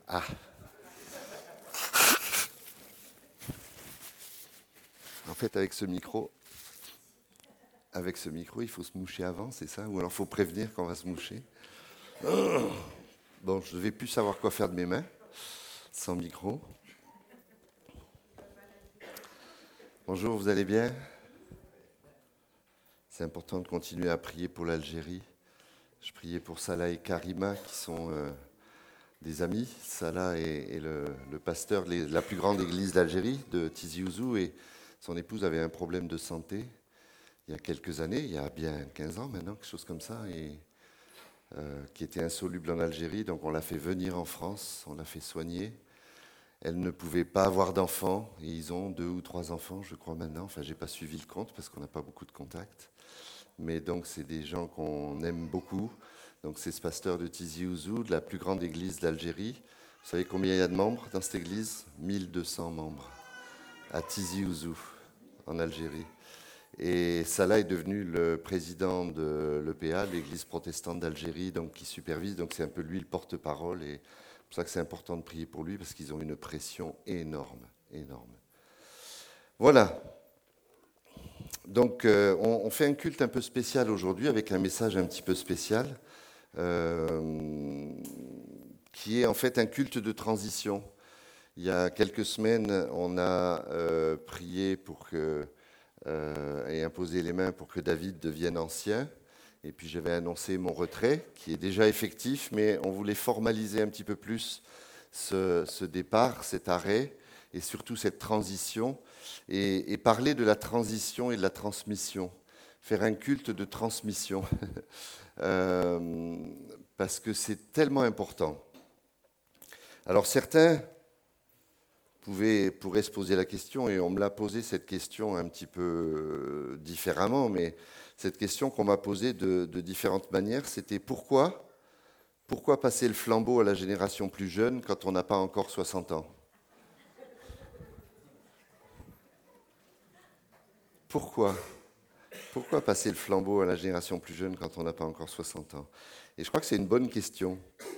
Ah, en fait, avec ce micro, il faut se moucher avant, c'est ça? Ou alors il faut prévenir qu'on va se moucher. Bon, je ne vais plus savoir quoi faire de mes mains sans micro. Bonjour, vous allez bien? C'est important de continuer à prier pour l'Algérie. Je priais pour Salah et Karima, qui sont des amis. Salah est le pasteur de la plus grande église d'Algérie, de Tizi Ouzou, et son épouse avait un problème de santé il y a quelques années, il y a bien 15 ans maintenant, quelque chose comme ça, et qui était insoluble en Algérie. Donc on l'a fait venir en France, on l'a fait soigner. Elle ne pouvait pas avoir d'enfants, et ils ont 2 ou 3 enfants, je crois maintenant. Enfin, j'ai pas suivi le compte parce qu'on n'a pas beaucoup de contacts. Mais donc, c'est des gens qu'on aime beaucoup. Donc, c'est ce pasteur de Tizi Ouzou, de la plus grande église d'Algérie. Vous savez combien il y a de membres dans cette église? 1200 membres à Tizi Ouzou, en Algérie. Et Salah est devenu le président de l'EPA, l'Église protestante d'Algérie, donc qui supervise. Donc c'est un peu lui le porte-parole. Et c'est pour ça que c'est important de prier pour lui, parce qu'ils ont une pression énorme, énorme. Voilà. Donc on fait un culte un peu spécial aujourd'hui, avec un message un petit peu spécial, qui est en fait un culte de transition. Il y a quelques semaines, on a prié pour que et imposé les mains pour que David devienne ancien. Et puis j'avais annoncé mon retrait, qui est déjà effectif, mais on voulait formaliser un petit peu plus ce départ, cet arrêt, et surtout cette transition, et parler de la transition et de la transmission, faire un culte de transmission, parce que c'est tellement important. Alors certains pourrait se poser la question, et on me l'a posé cette question un petit peu différemment, mais cette question qu'on m'a posée de différentes manières, c'était pourquoi passer le flambeau à la génération plus jeune quand on n'a pas encore 60 ans? Pourquoi passer le flambeau à la génération plus jeune quand on n'a pas encore 60 ans? Et je crois que c'est une bonne question.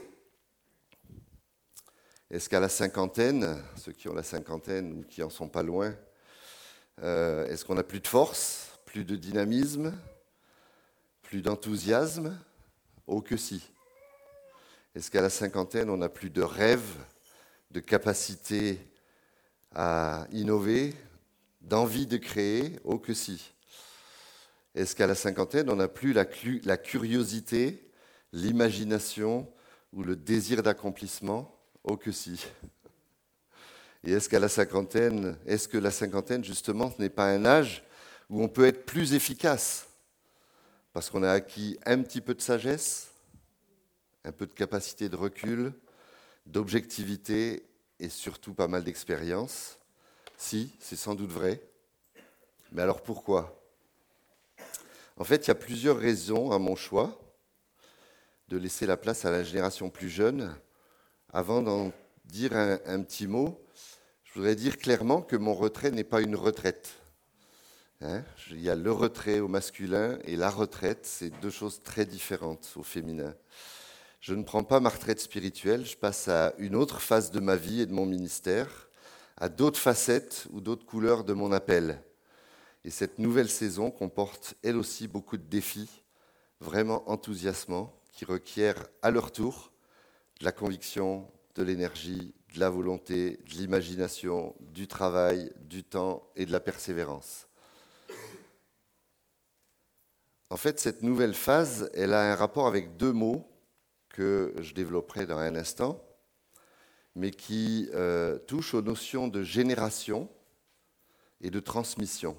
Est-ce qu'à la cinquantaine, ceux qui ont la cinquantaine ou qui en sont pas loin, est-ce qu'on n'a plus de force, plus de dynamisme, plus d'enthousiasme? Oh que si. Est-ce qu'à la cinquantaine, on n'a plus de rêve, de capacité à innover, d'envie de créer? Oh que si. Est-ce qu'à la cinquantaine, on n'a plus la curiosité, l'imagination ou le désir d'accomplissement? Oh que si. Et est-ce que la cinquantaine, justement, ce n'est pas un âge où on peut être plus efficace? Parce qu'on a acquis un petit peu de sagesse, un peu de capacité de recul, d'objectivité et surtout pas mal d'expérience. Si, c'est sans doute vrai. Mais alors pourquoi? En fait, il y a plusieurs raisons à mon choix de laisser la place à la génération plus jeune. Avant d'en dire un petit mot, je voudrais dire clairement que mon retrait n'est pas une retraite. Il y a le retrait au masculin et la retraite, c'est deux choses très différentes au féminin. Je ne prends pas ma retraite spirituelle, je passe à une autre phase de ma vie et de mon ministère, à d'autres facettes ou d'autres couleurs de mon appel. Et cette nouvelle saison comporte elle aussi beaucoup de défis, vraiment enthousiasmants, qui requièrent à leur tour de la conviction, de l'énergie, de la volonté, de l'imagination, du travail, du temps et de la persévérance. En fait, cette nouvelle phase, elle a un rapport avec 2 mots que je développerai dans un instant, mais qui touchent aux notions de génération et de transmission.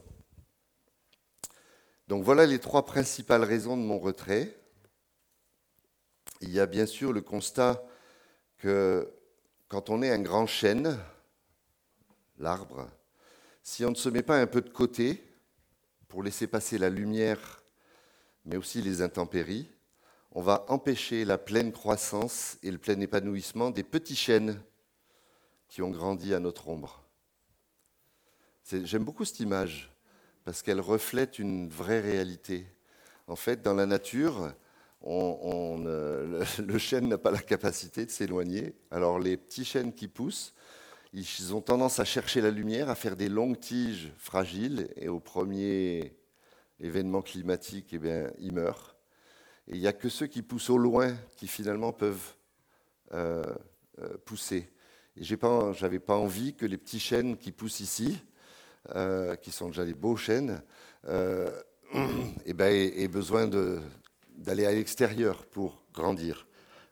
Donc voilà les 3 principales raisons de mon retrait. Il y a bien sûr le constat que quand on est un grand chêne, l'arbre, si on ne se met pas un peu de côté pour laisser passer la lumière, mais aussi les intempéries, on va empêcher la pleine croissance et le plein épanouissement des petits chênes qui ont grandi à notre ombre. J'aime beaucoup cette image, parce qu'elle reflète une vraie réalité. En fait, dans la nature, le chêne n'a pas la capacité de s'éloigner. Alors les petits chênes qui poussent, ils ont tendance à chercher la lumière, à faire des longues tiges fragiles, et au premier événement climatique, eh bien, ils meurent. Et il n'y a que ceux qui poussent au loin qui finalement peuvent pousser. Et j'avais pas envie que les petits chênes qui poussent ici, qui sont déjà des beaux chênes, eh ben, aient besoin d'aller à l'extérieur pour grandir.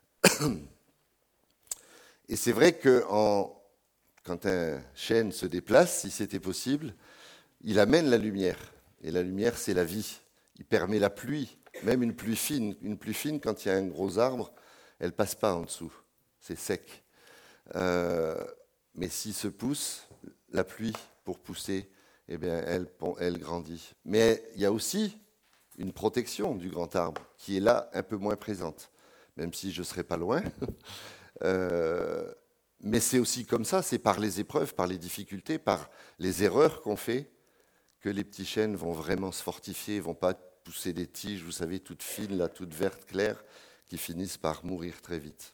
Et c'est vrai que quand un chêne se déplace, si c'était possible, il amène la lumière. Et la lumière, c'est la vie. Il permet la pluie, même une pluie fine. Une pluie fine, quand il y a un gros arbre, elle ne passe pas en dessous. C'est sec. Mais s'il se pousse, la pluie, pour pousser, eh bien, elle grandit. Mais il y a aussi une protection du grand arbre qui est là un peu moins présente, même si je ne serai pas loin. Mais c'est aussi comme ça, c'est par les épreuves, par les difficultés, par les erreurs qu'on fait, que les petits chênes vont vraiment se fortifier, ne vont pas pousser des tiges, vous savez, toutes fines, là, toutes vertes, claires, qui finissent par mourir très vite.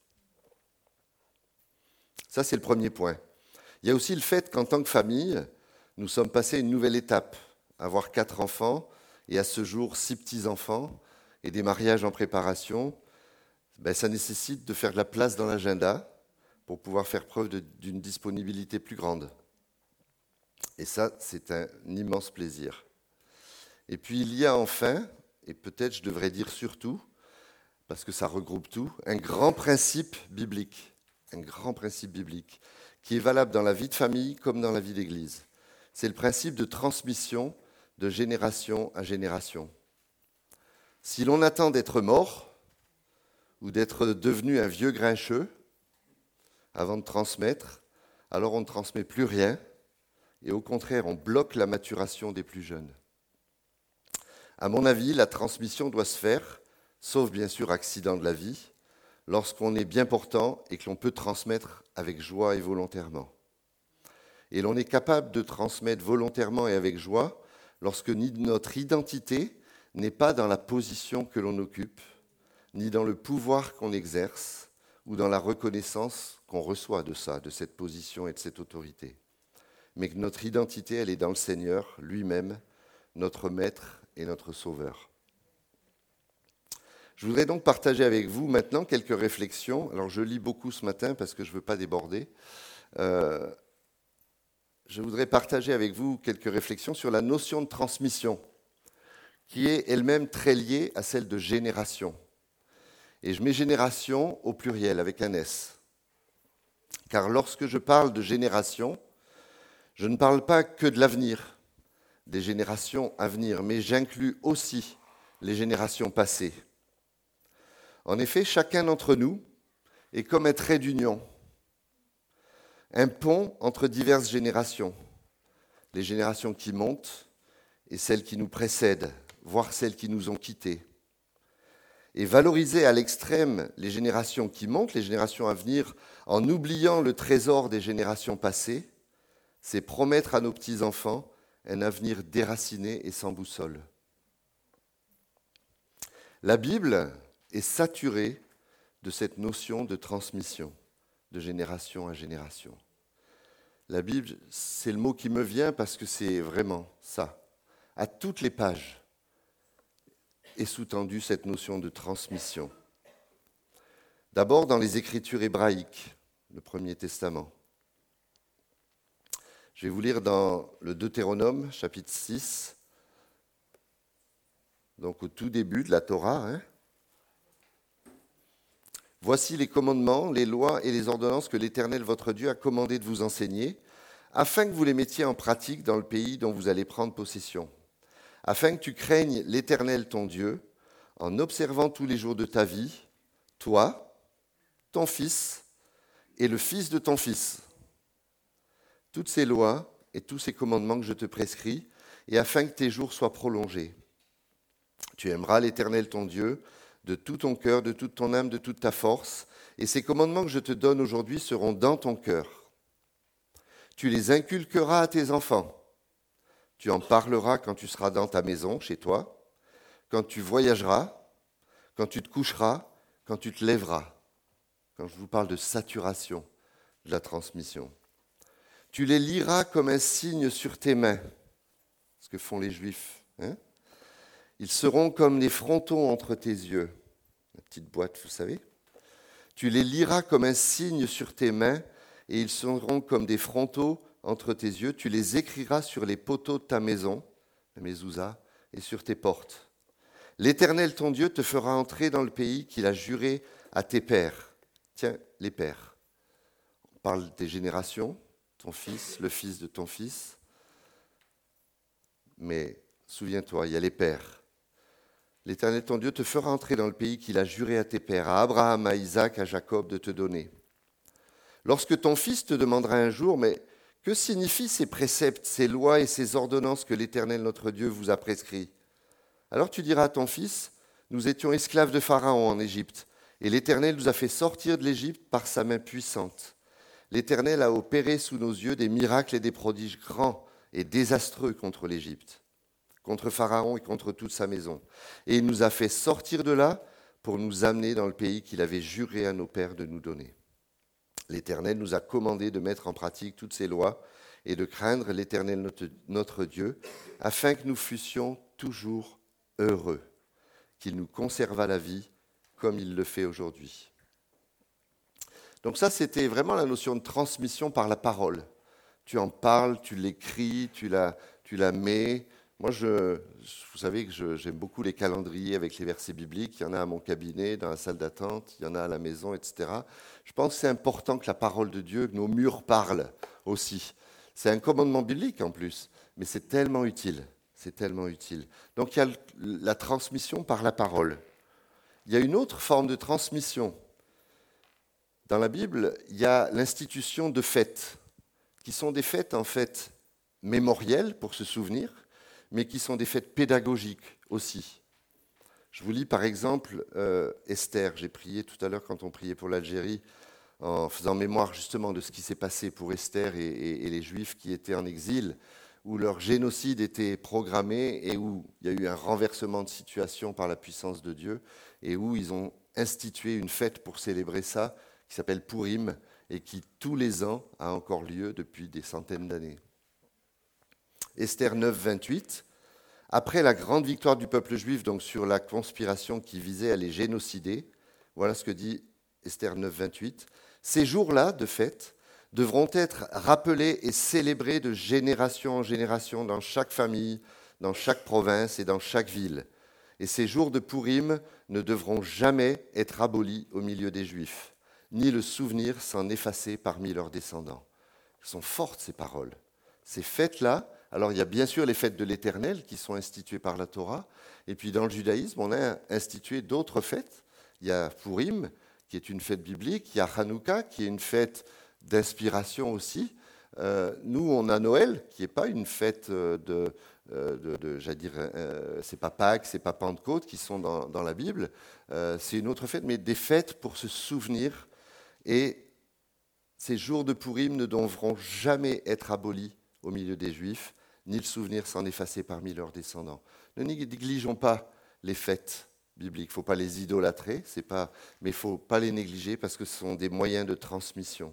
Ça, c'est le premier point. Il y a aussi le fait qu'en tant que famille, nous sommes passés à une nouvelle étape, avoir 4 enfants, et à ce jour 6 petits-enfants, et des mariages en préparation. Ça nécessite de faire de la place dans l'agenda pour pouvoir faire preuve d'une disponibilité plus grande. Et ça, c'est un immense plaisir. Et puis il y a enfin, et peut-être je devrais dire surtout, parce que ça regroupe tout, un grand principe biblique qui est valable dans la vie de famille comme dans la vie d'Église. C'est le principe de transmission de génération à génération. Si l'on attend d'être mort ou d'être devenu un vieux grincheux avant de transmettre, alors on ne transmet plus rien et au contraire, on bloque la maturation des plus jeunes. À mon avis, la transmission doit se faire, sauf bien sûr accident de la vie, lorsqu'on est bien portant et que l'on peut transmettre avec joie et volontairement. Et l'on est capable de transmettre volontairement et avec joie lorsque notre identité n'est pas dans la position que l'on occupe, ni dans le pouvoir qu'on exerce, ou dans la reconnaissance qu'on reçoit de ça, de cette position et de cette autorité. Mais que notre identité, elle est dans le Seigneur lui-même, notre Maître et notre Sauveur. Je voudrais donc partager avec vous maintenant quelques réflexions. Alors je lis beaucoup ce matin parce que je ne veux pas déborder. Je voudrais partager avec vous quelques réflexions sur la notion de transmission, qui est elle-même très liée à celle de génération. Et je mets génération au pluriel, avec un S. Car lorsque je parle de génération, je ne parle pas que de l'avenir, des générations à venir, mais j'inclus aussi les générations passées. En effet, chacun d'entre nous est comme un trait d'union, un pont entre diverses générations, les générations qui montent et celles qui nous précèdent, voire celles qui nous ont quittés. Et valoriser à l'extrême les générations qui montent, les générations à venir, en oubliant le trésor des générations passées, c'est promettre à nos petits-enfants un avenir déraciné et sans boussole. La Bible est saturée de cette notion de transmission, de génération à génération. La Bible, c'est le mot qui me vient parce que c'est vraiment ça. À toutes les pages est sous-tendue cette notion de transmission. D'abord dans les Écritures hébraïques, le Premier Testament. Je vais vous lire dans le Deutéronome, chapitre 6, donc au tout début de la Torah. Voici les commandements, les lois et les ordonnances que l'Éternel votre Dieu a commandé de vous enseigner, afin que vous les mettiez en pratique dans le pays dont vous allez prendre possession, afin que tu craignes l'Éternel ton Dieu, en observant tous les jours de ta vie, toi, ton fils et le fils de ton fils, toutes ces lois et tous ces commandements que je te prescris, et afin que tes jours soient prolongés. Tu aimeras l'Éternel ton Dieu de tout ton cœur, de toute ton âme, de toute ta force, et ces commandements que je te donne aujourd'hui seront dans ton cœur. Tu les inculqueras à tes enfants. Tu en parleras quand tu seras dans ta maison, chez toi, quand tu voyageras, quand tu te coucheras, quand tu te lèveras. Quand je vous parle de saturation de la transmission. Tu les liras comme un signe sur tes mains, ce que font les Juifs. Ils seront comme les frontons entre tes yeux. La petite boîte, vous savez. Tu les liras comme un signe sur tes mains, et ils seront comme des frontons entre tes yeux. Tu les écriras sur les poteaux de ta maison, la mezouza, et sur tes portes. L'Éternel, ton Dieu, te fera entrer dans le pays qu'il a juré à tes pères. Tiens, les pères. On parle des générations, ton fils, le fils de ton fils. Mais souviens-toi, il y a les pères. L'Éternel, ton Dieu, te fera entrer dans le pays qu'il a juré à tes pères, à Abraham, à Isaac, à Jacob, de te donner. Lorsque ton fils te demandera un jour, mais que signifient ces préceptes, ces lois et ces ordonnances que l'Éternel, notre Dieu, vous a prescrits? Alors tu diras à ton fils, nous étions esclaves de Pharaon en Égypte, et l'Éternel nous a fait sortir de l'Égypte par sa main puissante. L'Éternel a opéré sous nos yeux des miracles et des prodiges grands et désastreux contre l'Égypte, contre Pharaon et contre toute sa maison. Et il nous a fait sortir de là pour nous amener dans le pays qu'il avait juré à nos pères de nous donner. L'Éternel nous a commandé de mettre en pratique toutes ces lois et de craindre l'Éternel notre Dieu, afin que nous fussions toujours heureux, qu'il nous conservât la vie comme il le fait aujourd'hui. Donc ça, c'était vraiment la notion de transmission par la parole. Tu en parles, tu l'écris, tu la mets. Moi, vous savez que j'aime beaucoup les calendriers avec les versets bibliques. Il y en a à mon cabinet, dans la salle d'attente, il y en a à la maison, etc. Je pense que c'est important que la parole de Dieu, que nos murs parlent aussi. C'est un commandement biblique en plus, mais c'est tellement utile. C'est tellement utile. Donc il y a la transmission par la parole. Il y a une autre forme de transmission. Dans la Bible, il y a l'institution de fêtes, qui sont des fêtes en fait mémorielles pour se souvenir, mais qui sont des fêtes pédagogiques aussi. Je vous lis par exemple Esther. J'ai prié tout à l'heure quand on priait pour l'Algérie, en faisant mémoire justement de ce qui s'est passé pour Esther et les Juifs qui étaient en exil, où leur génocide était programmé et où il y a eu un renversement de situation par la puissance de Dieu, et où ils ont institué une fête pour célébrer ça, qui s'appelle Pourim, et qui tous les ans a encore lieu depuis des centaines d'années. Esther 9, 28. Après la grande victoire du peuple juif donc sur la conspiration qui visait à les génocider, voilà ce que dit Esther 9, 28. Ces jours-là de fête devront être rappelés et célébrés de génération en génération dans chaque famille, dans chaque province et dans chaque ville. Et ces jours de Pourim ne devront jamais être abolis au milieu des Juifs, ni le souvenir s'en effacer parmi leurs descendants. Elles sont fortes ces paroles. Ces fêtes-là, alors il y a bien sûr les fêtes de l'Éternel qui sont instituées par la Torah, et puis dans le judaïsme, on a institué d'autres fêtes. Il y a Pourim, qui est une fête biblique, il y a Hanouka, qui est une fête d'inspiration aussi. Nous, on a Noël, qui n'est pas une fête j'allais dire, c'est pas Pâques, c'est pas Pentecôte, qui sont dans la Bible. C'est une autre fête, mais des fêtes pour se souvenir. Et ces jours de Pourim ne devront jamais être abolis au milieu des Juifs, ni le souvenir s'en effacer parmi leurs descendants. Ne négligeons pas les fêtes bibliques. Il ne faut pas les idolâtrer, mais il ne faut pas les négliger parce que ce sont des moyens de transmission.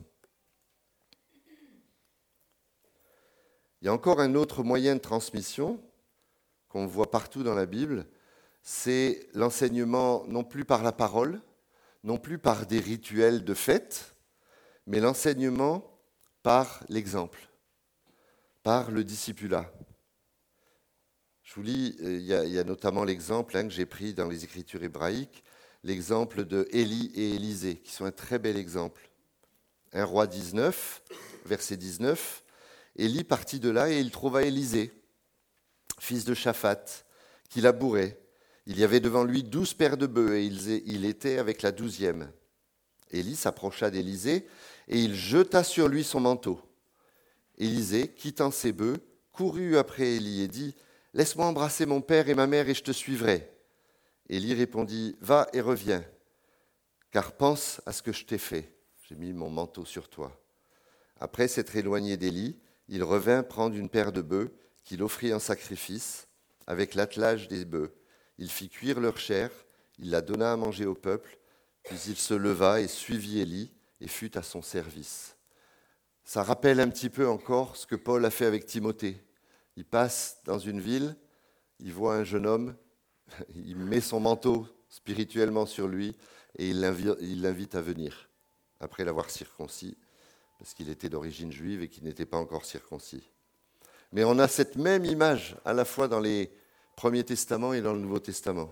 Il y a encore un autre moyen de transmission qu'on voit partout dans la Bible, c'est l'enseignement non plus par la parole, non plus par des rituels de fête, mais l'enseignement par l'exemple, par le discipulat. Je vous lis, il y a notamment l'exemple que j'ai pris dans les Écritures hébraïques, l'exemple de Élie et Élisée, qui sont un très bel exemple. 1 Roi 19, verset 19, Élie partit de là et il trouva Élisée, fils de Shaphat, qui labourait. Il y avait devant lui 12 paires de bœufs et il était avec la 12e. Élie s'approcha d'Élisée et il jeta sur lui son manteau. Élisée, quittant ses bœufs, courut après Élie et dit « Laisse-moi embrasser mon père et ma mère et je te suivrai. » Élie répondit « Va et reviens, car pense à ce que je t'ai fait. J'ai mis mon manteau sur toi. » Après s'être éloigné d'Élie, il revint prendre une paire de bœufs qu'il offrit en sacrifice avec l'attelage des bœufs. Il fit cuire leur chair Il la donna à manger au peuple, puis il se leva et suivit Élie et fut à son service. Ça rappelle un petit peu encore ce que Paul a fait avec Timothée. Il passe dans une ville, il voit un jeune homme, il met son manteau spirituellement sur lui et il l'invite à venir, après l'avoir circoncis, parce qu'il était d'origine juive et qu'il n'était pas encore circoncis. Mais on a cette même image à la fois dans les Premiers Testaments et dans le Nouveau Testament,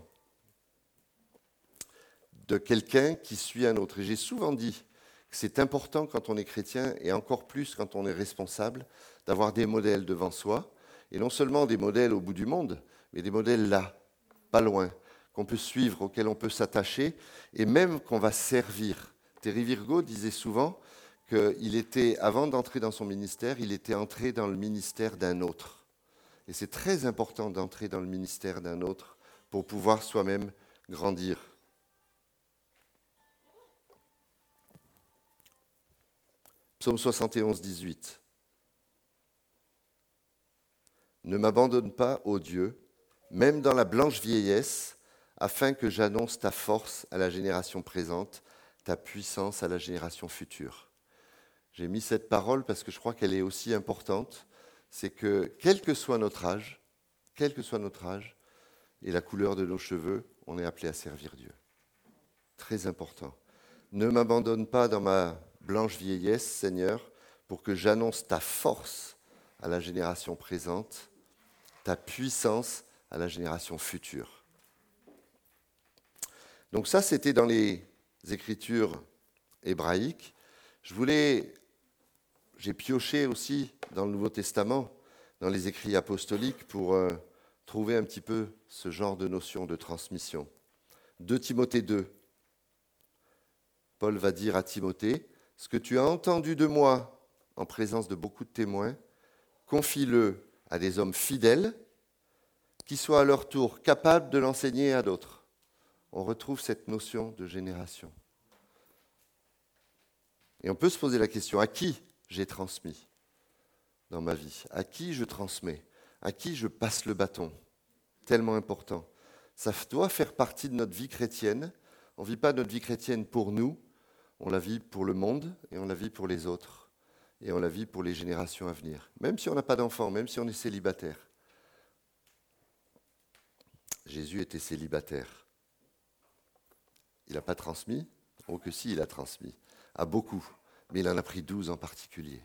de quelqu'un qui suit un autre. Et j'ai souvent dit que c'est important quand on est chrétien, et encore plus quand on est responsable, d'avoir des modèles devant soi, et non seulement des modèles au bout du monde, mais des modèles là, pas loin, qu'on peut suivre, auxquels on peut s'attacher, et même qu'on va servir. Terry Virgo disait souvent qu'il était, avant d'entrer dans son ministère, il était entré dans le ministère d'un autre. Et c'est très important d'entrer dans le ministère d'un autre pour pouvoir soi-même grandir. Psaume 71, 18. Ne m'abandonne pas, ô Dieu, même dans la blanche vieillesse, afin que j'annonce ta force à la génération présente, ta puissance à la génération future. J'ai mis cette parole parce que je crois qu'elle est aussi importante. C'est que, quel que soit notre âge, et la couleur de nos cheveux, on est appelé à servir Dieu. Très important. Ne m'abandonne pas dans ma blanche vieillesse, Seigneur, pour que j'annonce ta force à la génération présente, ta puissance à la génération future. Donc ça, c'était dans les Écritures hébraïques. J'ai pioché aussi dans le Nouveau Testament, dans les écrits apostoliques, pour trouver un petit peu ce genre de notion de transmission. 2 Timothée 2. Paul va dire à Timothée, « Ce que tu as entendu de moi en présence de beaucoup de témoins, confie-le à des hommes fidèles qui soient à leur tour capables de l'enseigner à d'autres. » On retrouve cette notion de génération. Et on peut se poser la question, à qui j'ai transmis dans ma vie? À qui je transmets? À qui je passe le bâton? Tellement important. Ça doit faire partie de notre vie chrétienne. On ne vit pas notre vie chrétienne pour nous, on la vit pour le monde et on la vit pour les autres. Et on la vit pour les générations à venir. Même si on n'a pas d'enfants, même si on est célibataire. Jésus était célibataire. Il n'a pas transmis? Oh que si, il a transmis. À beaucoup. Mais il en a pris 12 en particulier.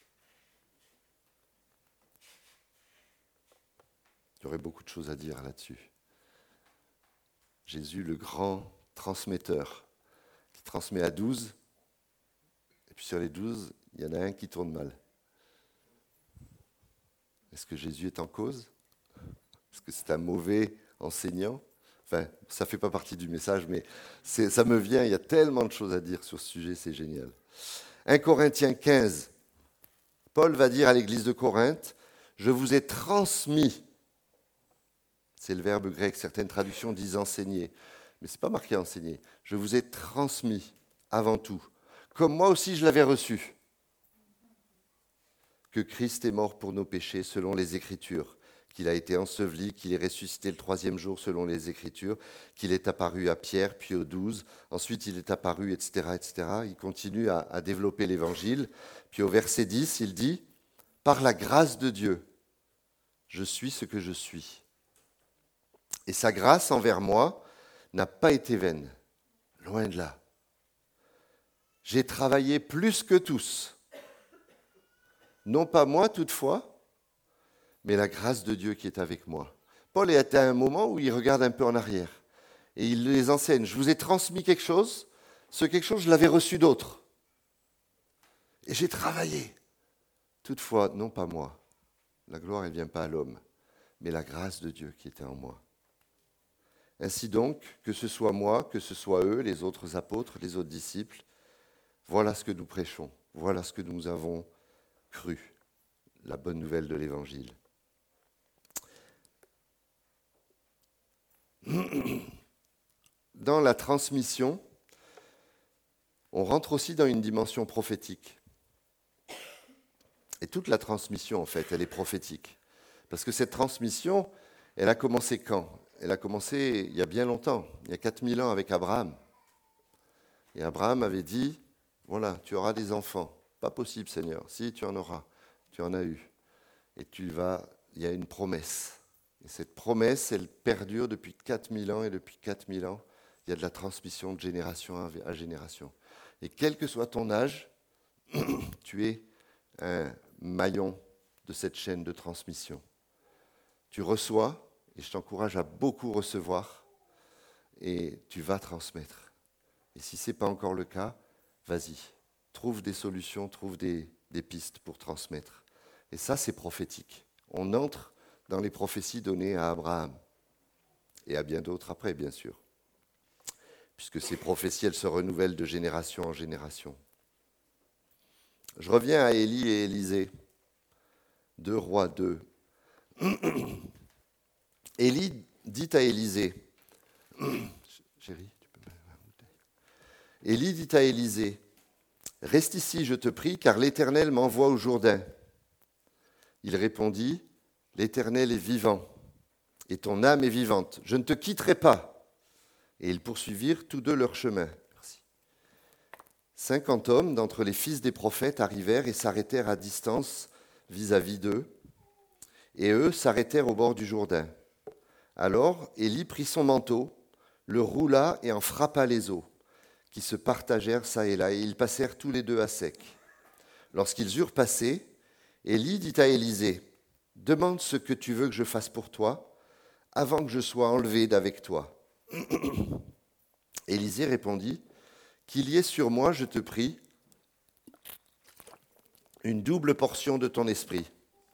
Il y aurait beaucoup de choses à dire là-dessus. Jésus, le grand transmetteur, qui transmet à 12, et puis sur les 12, il y en a un qui tourne mal. Est-ce que Jésus est en cause? Est-ce que c'est un mauvais enseignant? Enfin, ça ne fait pas partie du message, mais ça me vient, il y a tellement de choses à dire sur ce sujet, c'est génial. 1 Corinthiens 15, Paul va dire à l'église de Corinthe, « Je vous ai transmis », c'est le verbe grec, certaines traductions disent « enseigner », mais ce n'est pas marqué « enseigner », « Je vous ai transmis avant tout, comme moi aussi je l'avais reçu, que Christ est mort pour nos péchés selon les Écritures, qu'il a été enseveli, qu'il est ressuscité le 3e jour selon les Écritures, qu'il est apparu à Pierre, puis aux 12, ensuite il est apparu, etc., etc. Il continue à développer l'Évangile. Puis au verset 10, il dit « Par la grâce de Dieu, je suis ce que je suis. Et sa grâce envers moi n'a pas été vaine, loin de là. J'ai travaillé plus que tous, non pas moi toutefois, mais la grâce de Dieu qui est avec moi. » Paul est à un moment où il regarde un peu en arrière et il les enseigne. Je vous ai transmis quelque chose, ce quelque chose, je l'avais reçu d'autres. Et j'ai travaillé. Toutefois, non pas moi. La gloire, elle ne vient pas à l'homme, mais la grâce de Dieu qui était en moi. Ainsi donc, que ce soit moi, que ce soit eux, les autres apôtres, les autres disciples, voilà ce que nous prêchons, voilà ce que nous avons cru, la bonne nouvelle de l'Évangile. Dans la transmission, on rentre aussi dans une dimension prophétique. Et toute la transmission, en fait, elle est prophétique. Parce que cette transmission, elle a commencé quand? elle a commencé il y a bien longtemps, il y a 4000 ans avec Abraham. Et Abraham avait dit, voilà, tu auras des enfants. Pas possible, Seigneur. Si, tu en auras. Tu en as eu. Et il y a une promesse. Et cette promesse, elle perdure depuis 4000 ans. Et depuis 4000 ans, il y a de la transmission de génération à génération. Et quel que soit ton âge, tu es un maillon de cette chaîne de transmission. Tu reçois, et je t'encourage à beaucoup recevoir, et tu vas transmettre. Et si ce n'est pas encore le cas, vas-y, trouve des solutions, trouve des pistes pour transmettre. Et ça, c'est prophétique. On entre dans les prophéties données à Abraham, et à bien d'autres après, bien sûr, puisque ces prophéties, elles se renouvellent de génération en génération. Je reviens à Élie et Élisée, 2 Rois 2. Élie dit à Élisée, chérie, tu peux mettre la bouteille. Élie dit à Élisée, reste ici, je te prie, car l'Éternel m'envoie au Jourdain. Il répondit, l'Éternel est vivant, et ton âme est vivante. Je ne te quitterai pas. Et ils poursuivirent tous deux leur chemin. Merci. 50 hommes d'entre les fils des prophètes arrivèrent et s'arrêtèrent à distance vis-à-vis d'eux, et eux s'arrêtèrent au bord du Jourdain. Alors Élie prit son manteau, le roula et en frappa les eaux, qui se partagèrent çà et là, et ils passèrent tous les deux à sec. Lorsqu'ils eurent passé, Élie dit à Élisée, « Demande ce que tu veux que je fasse pour toi, avant que je sois enlevé d'avec toi. » Élisée répondit, « Qu'il y ait sur moi, je te prie, une double portion de ton esprit. »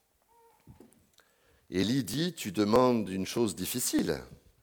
Élie dit, « Tu demandes une chose difficile.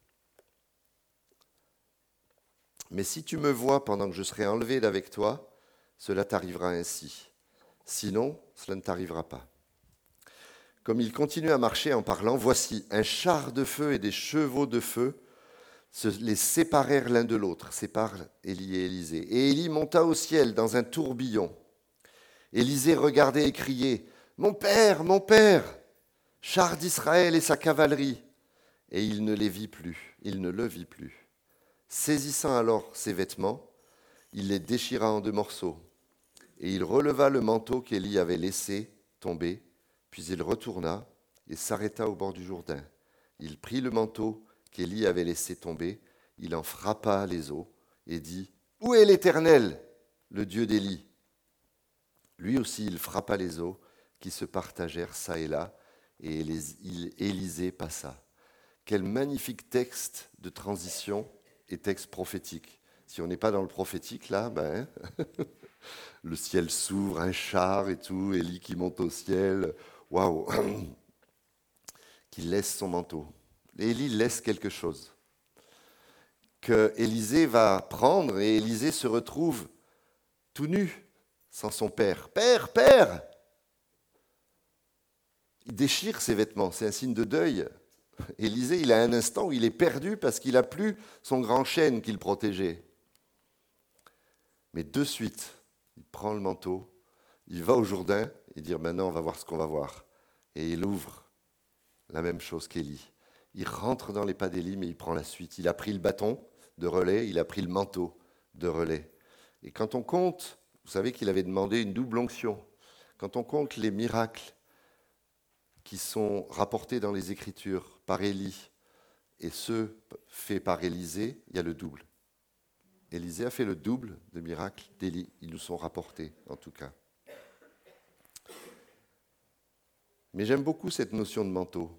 Mais si tu me vois pendant que je serai enlevé d'avec toi, cela t'arrivera ainsi. Sinon, cela ne t'arrivera pas. » Comme il continue à marcher en parlant, voici, un char de feu et des chevaux de feu les séparèrent l'un de l'autre, séparent Élie et Élisée. Et Élie monta au ciel dans un tourbillon. Élisée regardait et criait, « Mon père, char d'Israël et sa cavalerie !» Et il ne le vit plus. Saisissant alors ses vêtements, il les déchira en 2 morceaux. Et il releva le manteau qu'Élie avait laissé tomber, puis il retourna et s'arrêta au bord du Jourdain. Il prit le manteau qu'Élie avait laissé tomber, il en frappa les eaux et dit, « Où est l'Éternel, le Dieu d'Élie ?» Lui aussi, il frappa les eaux qui se partagèrent çà et là, et Élisée passa. Quel magnifique texte de transition et texte prophétique. Si on n'est pas dans le prophétique, là, le ciel s'ouvre, un char et tout, Élie qui monte au ciel, waouh, qui laisse son manteau. Élie laisse quelque chose que Élisée va prendre, et Élisée se retrouve tout nu, sans son père. « Père !» Il déchire ses vêtements, c'est un signe de deuil. Élisée, il a un instant où il est perdu parce qu'il n'a plus son grand chêne qui le protégeait. Mais de suite, il prend le manteau, il va au Jourdain et dit « Maintenant, on va voir ce qu'on va voir. » Et il ouvre la même chose qu'Élie. Il rentre dans les pas d'Élie, mais il prend la suite. Il a pris le bâton de relais, il a pris le manteau de relais. Et quand on compte, vous savez qu'il avait demandé une double onction. Quand on compte les miracles qui sont rapportés dans les Écritures par Élie et ceux faits par Élisée, il y a le double. Élisée a fait le double de miracles d'Élie. Ils nous sont rapportés, en tout cas. Mais j'aime beaucoup cette notion de manteau.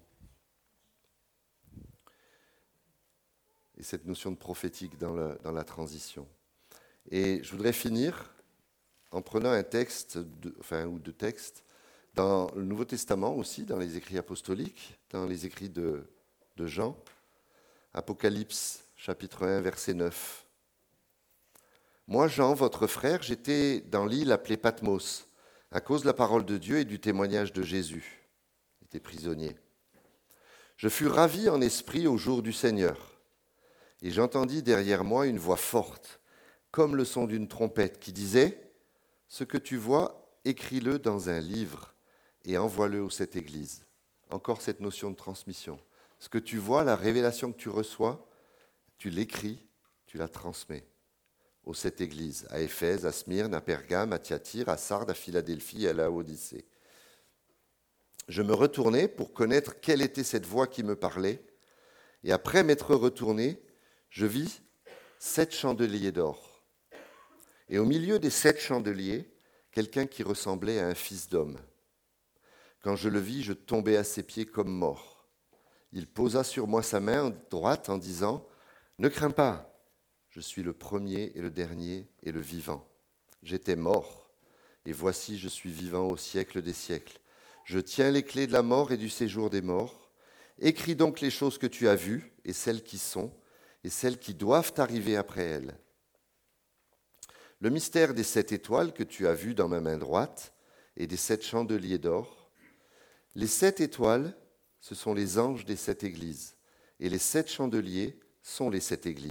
Et cette notion de prophétique dans la transition. Et je voudrais finir en prenant un texte, ou deux textes, dans le Nouveau Testament aussi, dans les écrits apostoliques, dans les écrits de Jean, Apocalypse, chapitre 1, verset 9. « Moi, Jean, votre frère, j'étais dans l'île appelée Patmos, à cause de la parole de Dieu et du témoignage de Jésus. » J'étais prisonnier. « Je fus ravi en esprit au jour du Seigneur. Et j'entendis derrière moi une voix forte, comme le son d'une trompette, qui disait « Ce que tu vois, écris-le dans un livre et envoie-le aux 7 églises. » Encore cette notion de transmission. Ce que tu vois, la révélation que tu reçois, tu l'écris, tu la transmets aux 7 églises, à Éphèse, à Smyrne, à Pergame, à Thyatire, à Sardes, à Philadelphie et à Laodicée. Je me retournai pour connaître quelle était cette voix qui me parlait, et après m'être retourné, je vis 7 chandeliers d'or. Et au milieu des 7 chandeliers, quelqu'un qui ressemblait à un fils d'homme. Quand je le vis, je tombai à ses pieds comme mort. Il posa sur moi sa main droite en disant « Ne crains pas, je suis le premier et le dernier et le vivant. J'étais mort, et voici je suis vivant au siècle des siècles. Je tiens les clés de la mort et du séjour des morts. Écris donc les choses que tu as vues, et celles qui sont, et celles qui doivent arriver après elles. Le mystère des 7 étoiles que tu as vues dans ma main droite, et des 7 chandeliers d'or. Les 7 étoiles, ce sont les anges des 7 églises, et les 7 chandeliers sont les 7 églises. »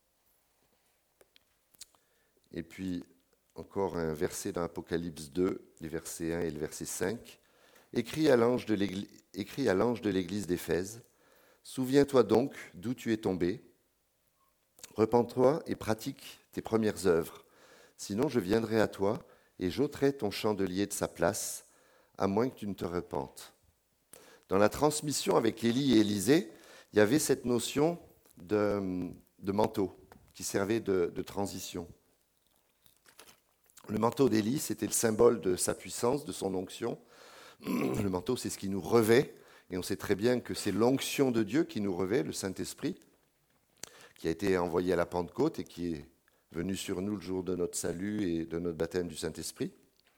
Et puis, encore un verset dans Apocalypse 2, les versets 1 et le verset 5. Écrit à l'ange de l'église d'Éphèse, « Souviens-toi donc d'où tu es tombé, repens-toi et pratique tes premières œuvres, sinon je viendrai à toi et j'ôterai ton chandelier de sa place, à moins que tu ne te repentes. » Dans la transmission avec Élie et Élisée, il y avait cette notion de manteau qui servait de transition. Le manteau d'Élie, c'était le symbole de sa puissance, de son onction. Le manteau, c'est ce qui nous revêt, et on sait très bien que c'est l'onction de Dieu qui nous revêt, le Saint-Esprit, qui a été envoyé à la Pentecôte et qui est venu sur nous le jour de notre salut et de notre baptême du Saint-Esprit.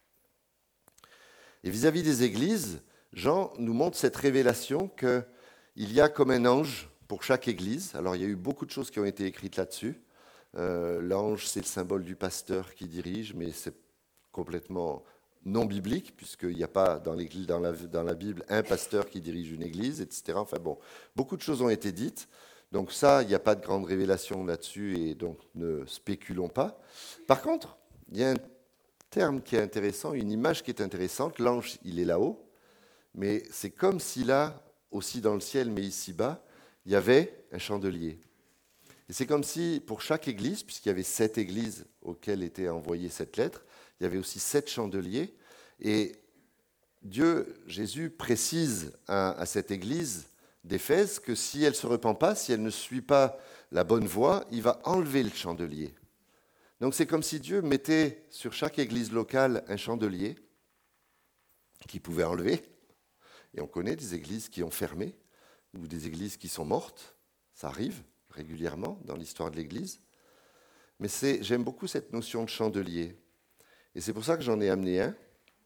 Et vis-à-vis des églises, Jean nous montre cette révélation qu'il y a comme un ange pour chaque église. Alors il y a eu beaucoup de choses qui ont été écrites là-dessus. L'ange, c'est le symbole du pasteur qui dirige, mais c'est complètement non biblique, puisqu'il n'y a pas dans la Bible un pasteur qui dirige une église, etc. Enfin bon, beaucoup de choses ont été dites. Donc ça, il n'y a pas de grande révélation là-dessus, et donc ne spéculons pas. Par contre, il y a un terme qui est intéressant, une image qui est intéressante. L'ange, il est là-haut, mais c'est comme si là, aussi dans le ciel, mais ici-bas, il y avait un chandelier. Et c'est comme si, pour chaque église, puisqu'il y avait 7 églises auxquelles était envoyée cette lettre, il y avait aussi 7 chandeliers. Et Dieu, Jésus, précise à cette église d'Éphèse que si elle ne se repent pas, si elle ne suit pas la bonne voie, il va enlever le chandelier. Donc c'est comme si Dieu mettait sur chaque église locale un chandelier qu'il pouvait enlever. Et on connaît des églises qui ont fermé ou des églises qui sont mortes. Ça arrive régulièrement dans l'histoire de l'Église. Mais j'aime beaucoup cette notion de chandelier. Et c'est pour ça que j'en ai amené un.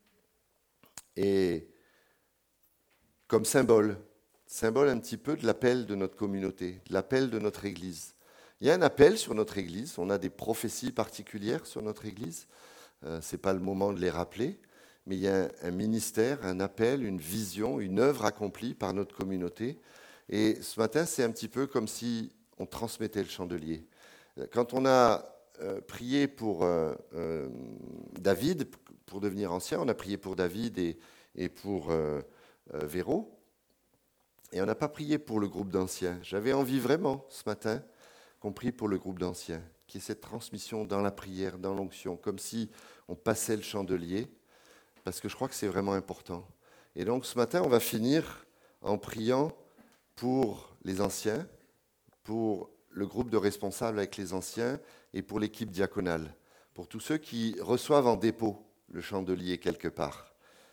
Et comme symbole un petit peu de l'appel de notre communauté, de l'appel de notre Église. Il y a un appel sur notre Église, on a des prophéties particulières sur notre Église. Ce n'est pas le moment de les rappeler, mais il y a un ministère, un appel, une vision, une œuvre accomplie par notre communauté. Et ce matin, c'est un petit peu comme si on transmettait le chandelier. Quand on a prié pour David, pour devenir ancien, on a prié pour David et pour Véro, et on n'a pas prié pour le groupe d'anciens. J'avais envie vraiment, ce matin, qu'on prie pour le groupe d'anciens, qu'il y ait cette transmission dans la prière, dans l'onction, comme si on passait le chandelier, parce que je crois que c'est vraiment important. Et donc ce matin, on va finir en priant pour les anciens, pour le groupe de responsables avec les anciens et pour l'équipe diaconale, pour tous ceux qui reçoivent en dépôt le chandelier quelque part.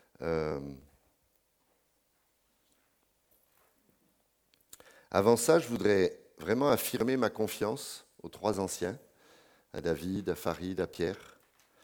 Avant ça, je voudrais vraiment affirmer ma confiance aux 3 anciens, à David, à Farid, à Pierre.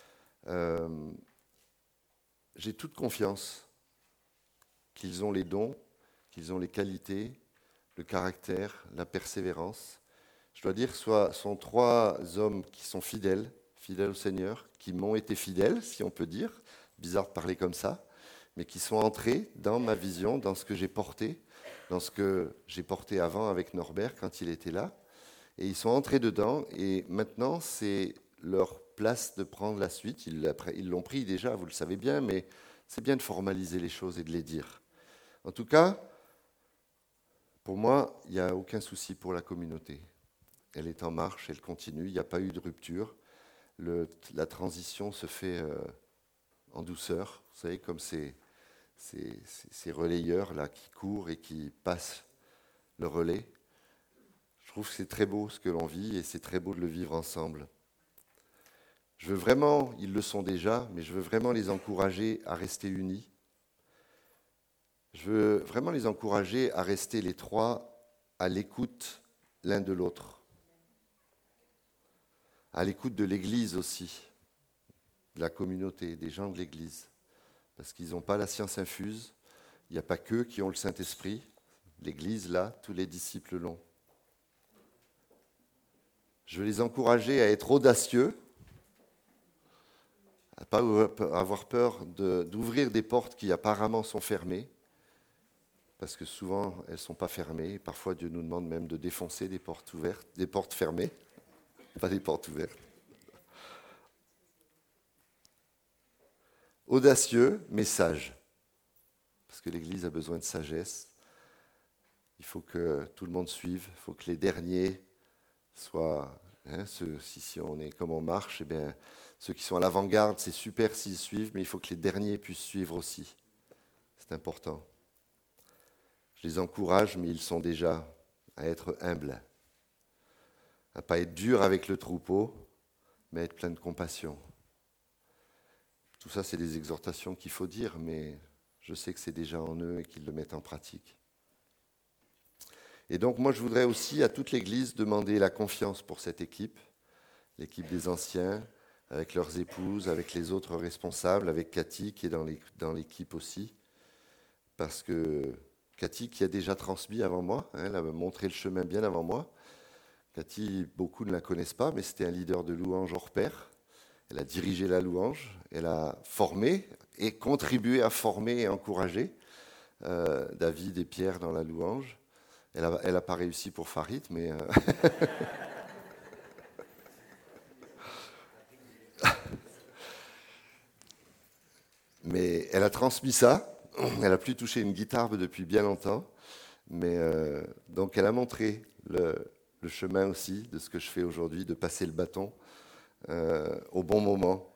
J'ai toute confiance qu'ils ont les dons, qu'ils ont les qualités, le caractère, la persévérance. Je dois dire que ce sont 3 hommes qui sont fidèles au Seigneur, qui m'ont été fidèles, si on peut dire, bizarre de parler comme ça, mais qui sont entrés dans ma vision, dans ce que j'ai porté, dans ce que j'ai porté avant avec Norbert quand il était là. Et ils sont entrés dedans, et maintenant, c'est leur place de prendre la suite. Ils l'ont pris déjà, vous le savez bien, mais c'est bien de formaliser les choses et de les dire. En tout cas, Pour moi, il n'y a aucun souci pour la communauté. Elle est en marche, elle continue, il n'y a pas eu de rupture. La transition se fait en douceur, vous savez, comme ces relayeurs là qui courent et qui passent le relais. Je trouve que c'est très beau ce que l'on vit et c'est très beau de le vivre ensemble. Je veux vraiment, ils le sont déjà, mais je veux vraiment les encourager à rester unis. Je veux vraiment les encourager à rester les trois à l'écoute l'un de l'autre, à l'écoute de l'Église aussi, de la communauté, des gens de l'Église, parce qu'ils n'ont pas la science infuse, il n'y a pas qu'eux qui ont le Saint-Esprit, l'Église là, tous les disciples l'ont. Je veux les encourager à être audacieux, à ne pas avoir peur d'ouvrir des portes qui apparemment sont fermées, parce que souvent elles ne sont pas fermées. Parfois Dieu nous demande même de défoncer des portes ouvertes, des portes fermées, pas des portes ouvertes. Audacieux, mais sage, parce que l'Église a besoin de sagesse. Il faut que tout le monde suive, il faut que les derniers soient, si on est comme on marche, eh bien, ceux qui sont à l'avant-garde, c'est super s'ils suivent, mais il faut que les derniers puissent suivre aussi. C'est important. Je les encourage, mais ils sont déjà à être humbles, à ne pas être durs avec le troupeau, mais à être plein de compassion. Tout ça, c'est des exhortations qu'il faut dire, mais je sais que c'est déjà en eux et qu'ils le mettent en pratique. Et donc, moi, je voudrais aussi à toute l'Église demander la confiance pour cette équipe, l'équipe des anciens, avec leurs épouses, avec les autres responsables, avec Cathy qui est dans l'équipe aussi, parce que Cathy qui a déjà transmis avant moi, elle a montré le chemin bien avant moi. Cathy, beaucoup ne la connaissent pas, mais c'était un leader de louange hors pair. Elle a dirigé la louange, elle a formé et contribué à former et encourager David et Pierre dans la louange. Elle n'a pas réussi pour Farid, mais... mais elle a transmis ça. Elle n'a plus touché une guitare depuis bien longtemps. Mais donc elle a montré le chemin aussi de ce que je fais aujourd'hui, de passer le bâton au bon moment.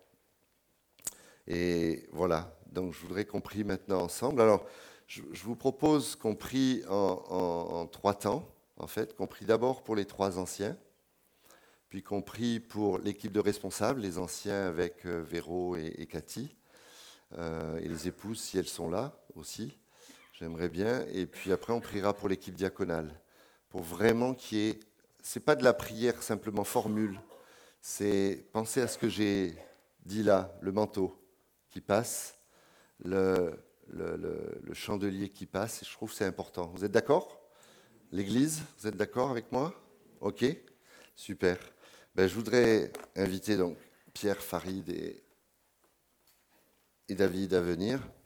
Et voilà, donc je voudrais qu'on prie maintenant ensemble. Alors, je vous propose qu'on prie en 3 temps, en fait, qu'on prie d'abord pour les 3 anciens, puis qu'on prie pour l'équipe de responsables, les anciens avec Véro et Cathy, et les épouses si elles sont là aussi, j'aimerais bien. Et puis après, on priera pour l'équipe diaconale, pour vraiment qu'il y ait... C'est pas de la prière simplement formule, c'est penser à ce que j'ai dit là, le manteau qui passe, le chandelier qui passe, et je trouve que c'est important. Vous êtes d'accord? L'église, vous êtes d'accord avec moi? Ok, super. Ben, je voudrais inviter donc Pierre, Farid et David à venir.